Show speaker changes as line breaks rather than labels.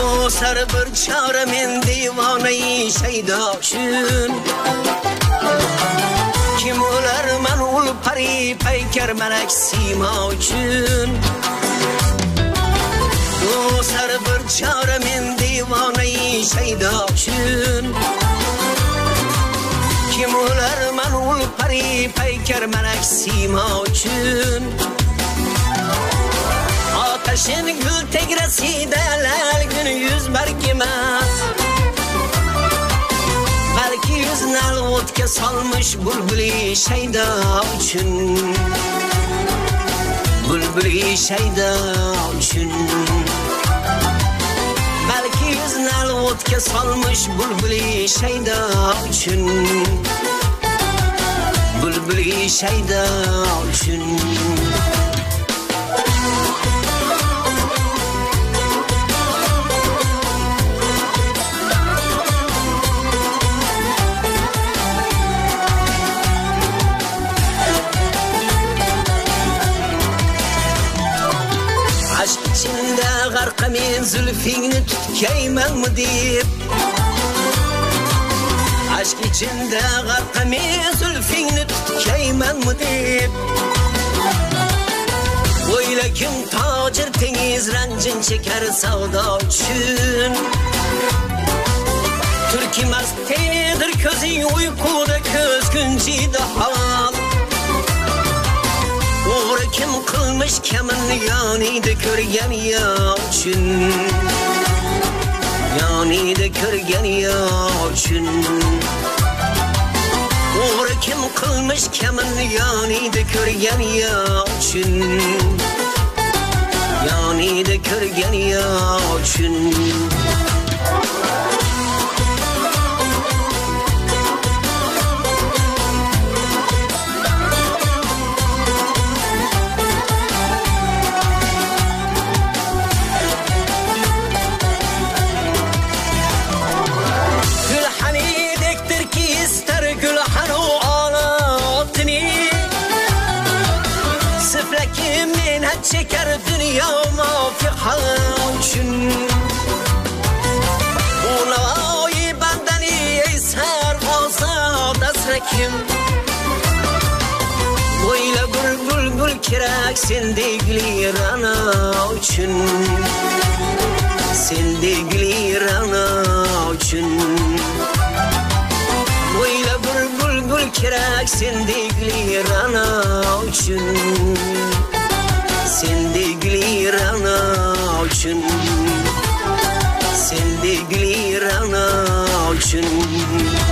Dostlar bir çare men divonai shaydo uchun. Kim ular man ul pari paykar malak sima uchun. Dostlar bir çare men divonai shaydo uchun. Kim ular man ul pari paykar malak sima uchun. Ateşin gül tegrasida lal gün yüz berkimas. Belki yüz nal vodka salmış bulbuli shaydo uchun. Bulbuli shaydo uchun. Belki yüz nal vodka salmış bulbuli shaydo uchun. Bulbuli shaydo uchun. Aşk içinde garkamin zülfini tutkayman mı deyip. Aşk içinde garkamin zülfini tutkayman mı deyip. Oyla kim tacir teniz rancın çeker savda üçün. Türk'ü mastedir közü uykuda köz güncide hal. Uğra kim kılmış kemin yanide körgen ya üçün. Yanide körgen ya üçün. Uğra kim kılmış kemin yanide körgen ya üçün. Yanide körgen ya üçün. Çeker dünya mafi halçın. Ulayı bendeni eser olsa dasrekim. Böyle gül kirak sende gülir ana üçün. Sende gülir ana üçün. Böyle gül kirak sende gülir ana üçün. Sende gülir ana üçün. Sende gülir ana üçün.